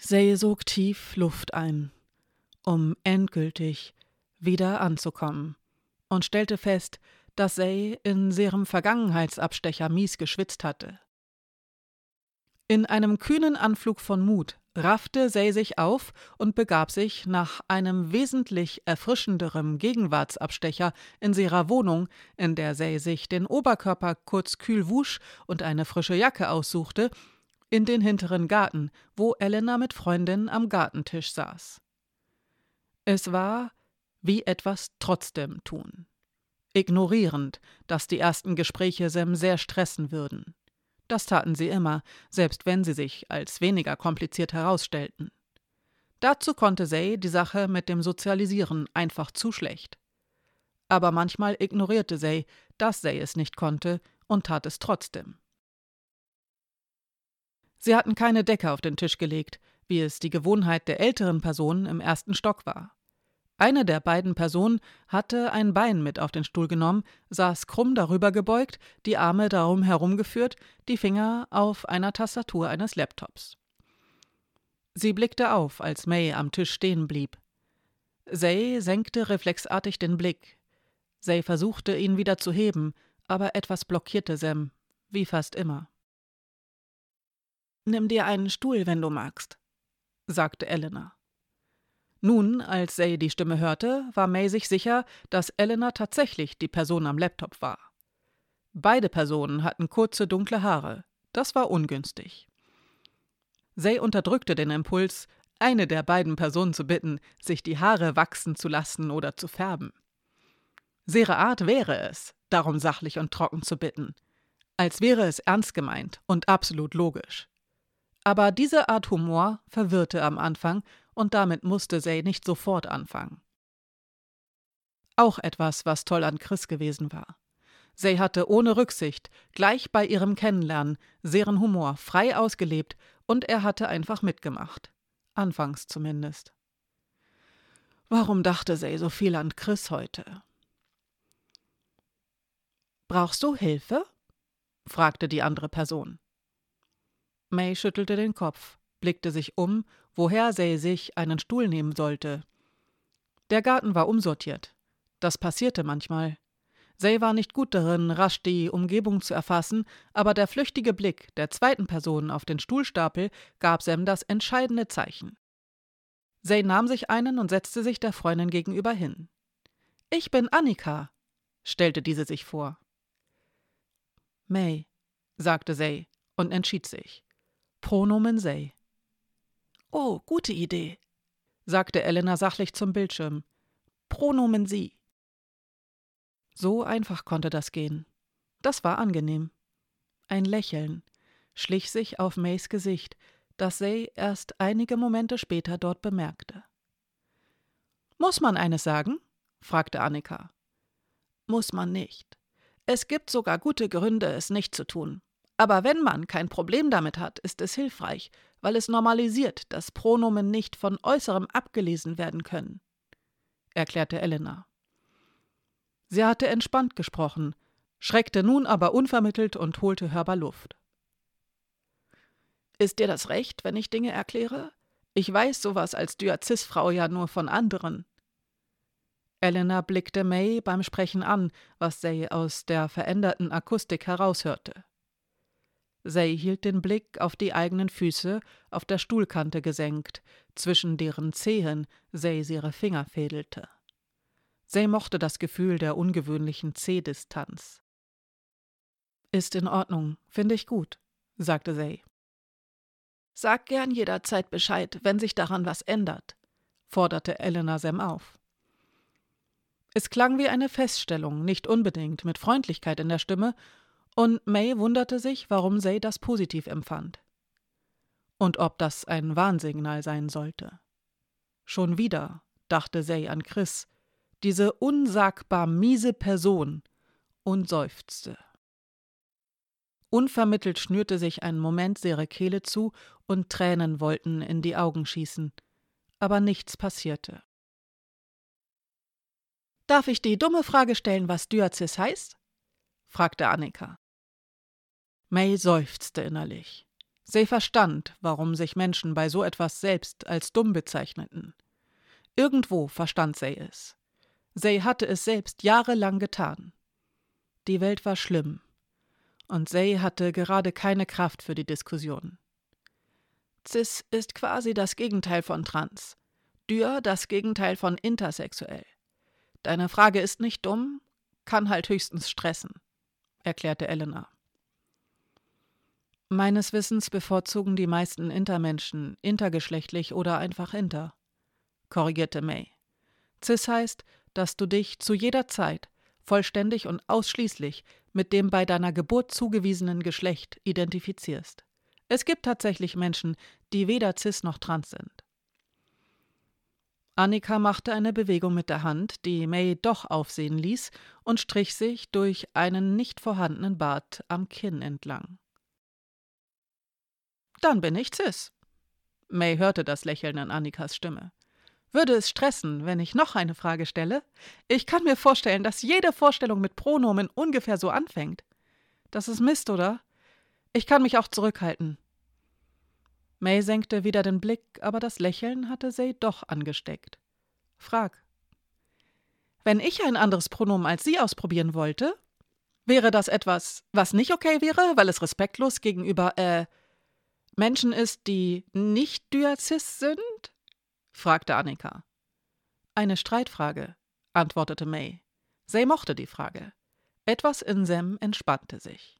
Say sog tief Luft ein, um endgültig wieder anzukommen, und stellte fest, dass Say in ihrem Vergangenheitsabstecher mies geschwitzt hatte. In einem kühnen Anflug von Mut raffte Say sich auf und begab sich nach einem wesentlich erfrischenderen Gegenwartsabstecher in ihrer Wohnung, in der Say sich den Oberkörper kurz kühl wusch und eine frische Jacke aussuchte, in den hinteren Garten, wo Elena mit Freundin am Gartentisch saß. Es war wie etwas trotzdem tun. Ignorierend, dass die ersten Gespräche Sam sehr stressen würden. Das taten sie immer, selbst wenn sie sich als weniger kompliziert herausstellten. Dazu konnte Say die Sache mit dem Sozialisieren einfach zu schlecht. Aber manchmal ignorierte Say, dass Say es nicht konnte, und tat es trotzdem. Sie hatten keine Decke auf den Tisch gelegt, wie es die Gewohnheit der älteren Personen im ersten Stock war. Eine der beiden Personen hatte ein Bein mit auf den Stuhl genommen, saß krumm darüber gebeugt, die Arme darum herumgeführt, die Finger auf einer Tastatur eines Laptops. Sie blickte auf, als May am Tisch stehen blieb. Say senkte reflexartig den Blick. Say versuchte, ihn wieder zu heben, aber etwas blockierte Sam, wie fast immer. »Nimm dir einen Stuhl, wenn du magst«, sagte Elena. Nun, als Say die Stimme hörte, war May sich sicher, dass Elena tatsächlich die Person am Laptop war. Beide Personen hatten kurze, dunkle Haare. Das war ungünstig. Say unterdrückte den Impuls, eine der beiden Personen zu bitten, sich die Haare wachsen zu lassen oder zu färben. Ihre Art wäre es, darum sachlich und trocken zu bitten, als wäre es ernst gemeint und absolut logisch. Aber diese Art Humor verwirrte am Anfang, und damit musste Say nicht sofort anfangen. Auch etwas, was toll an Chris gewesen war. Say hatte ohne Rücksicht, gleich bei ihrem Kennenlernen, ihren Humor frei ausgelebt, und er hatte einfach mitgemacht. Anfangs zumindest. Warum dachte Say so viel an Chris heute? »Brauchst du Hilfe?« fragte die andere Person. May schüttelte den Kopf, blickte sich um, woher Say sich einen Stuhl nehmen sollte. Der Garten war umsortiert. Das passierte manchmal. Say war nicht gut darin, rasch die Umgebung zu erfassen, aber der flüchtige Blick der zweiten Person auf den Stuhlstapel gab Sam das entscheidende Zeichen. Say nahm sich einen und setzte sich der Freundin gegenüber hin. »Ich bin Annika«, stellte diese sich vor. »May«, sagte Say und entschied sich. Pronomen Say. »Oh, gute Idee«, sagte Elena sachlich zum Bildschirm. »Pronomen Sie.« So einfach konnte das gehen. Das war angenehm. Ein Lächeln schlich sich auf Mays Gesicht, das Say erst einige Momente später dort bemerkte. »Muss man eines sagen?« fragte Annika. »Muss man nicht. Es gibt sogar gute Gründe, es nicht zu tun. Aber wenn man kein Problem damit hat, ist es hilfreich, weil es normalisiert, dass Pronomen nicht von Äußerem abgelesen werden können«, erklärte Elena. Sie hatte entspannt gesprochen, schreckte nun aber unvermittelt und holte hörbar Luft. »Ist dir das recht, wenn ich Dinge erkläre? Ich weiß sowas als Diözisfrau ja nur von anderen.« Elena blickte May beim Sprechen an, was Say aus der veränderten Akustik heraushörte. Say hielt den Blick auf die eigenen Füße, auf der Stuhlkante gesenkt, zwischen deren Zehen Say ihre Finger fädelte. Say mochte das Gefühl der ungewöhnlichen Zehdistanz. »Ist in Ordnung, finde ich gut«, sagte Say. »Sag gern jederzeit Bescheid, wenn sich daran was ändert«, forderte Elena Sam auf. Es klang wie eine Feststellung, nicht unbedingt mit Freundlichkeit in der Stimme, und May wunderte sich, warum Say das positiv empfand. Und ob das ein Warnsignal sein sollte. Schon wieder dachte Say an Chris, diese unsagbar miese Person, und seufzte. Unvermittelt schnürte sich ein Moment ihre Kehle zu und Tränen wollten in die Augen schießen, aber nichts passierte. »Darf ich die dumme Frage stellen, was Diözis heißt?« fragte Annika. May seufzte innerlich. Say verstand, warum sich Menschen bei so etwas selbst als dumm bezeichneten. Irgendwo verstand Say es. Say hatte es selbst jahrelang getan. Die Welt war schlimm, und Say hatte gerade keine Kraft für die Diskussion. Cis ist quasi das Gegenteil von trans, Dur das Gegenteil von intersexuell. Deine Frage ist nicht dumm, kann halt höchstens stressen, erklärte Elena. Meines Wissens bevorzugen die meisten Intermenschen intergeschlechtlich oder einfach inter, korrigierte May. Cis heißt, dass du dich zu jeder Zeit vollständig und ausschließlich mit dem bei deiner Geburt zugewiesenen Geschlecht identifizierst. Es gibt tatsächlich Menschen, die weder cis noch trans sind. Annika machte eine Bewegung mit der Hand, die May doch aufsehen ließ, und strich sich durch einen nicht vorhandenen Bart am Kinn entlang. »Dann bin ich cis.« May hörte das Lächeln in Annikas Stimme. »Würde es stressen, wenn ich noch eine Frage stelle? Ich kann mir vorstellen, dass jede Vorstellung mit Pronomen ungefähr so anfängt. Das ist Mist, oder? Ich kann mich auch zurückhalten.« May senkte wieder den Blick, aber das Lächeln hatte Say doch angesteckt. »Frag.« »Wenn ich ein anderes Pronomen als Sie ausprobieren wollte, wäre das etwas, was nicht okay wäre, weil es respektlos gegenüber, Menschen ist, die nicht cis sind?« fragte Annika. »Eine Streitfrage«, antwortete May. Say mochte die Frage. Etwas in Sam entspannte sich.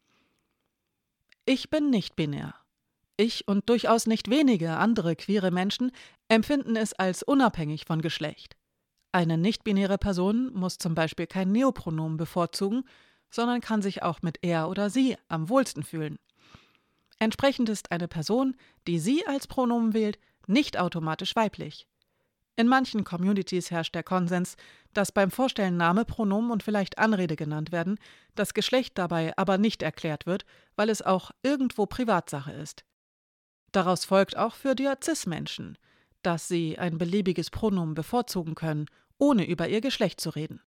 »Ich bin nicht binär. Ich und durchaus nicht wenige andere queere Menschen empfinden es als unabhängig von Geschlecht. Eine nicht-binäre Person muss zum Beispiel kein Neopronomen bevorzugen, sondern kann sich auch mit er oder sie am wohlsten fühlen. Entsprechend ist eine Person, die sie als Pronomen wählt, nicht automatisch weiblich. In manchen Communities herrscht der Konsens, dass beim Vorstellen Name, Pronomen und vielleicht Anrede genannt werden, das Geschlecht dabei aber nicht erklärt wird, weil es auch irgendwo Privatsache ist. Daraus folgt auch für die Cis-Menschen, dass sie ein beliebiges Pronomen bevorzugen können, ohne über ihr Geschlecht zu reden.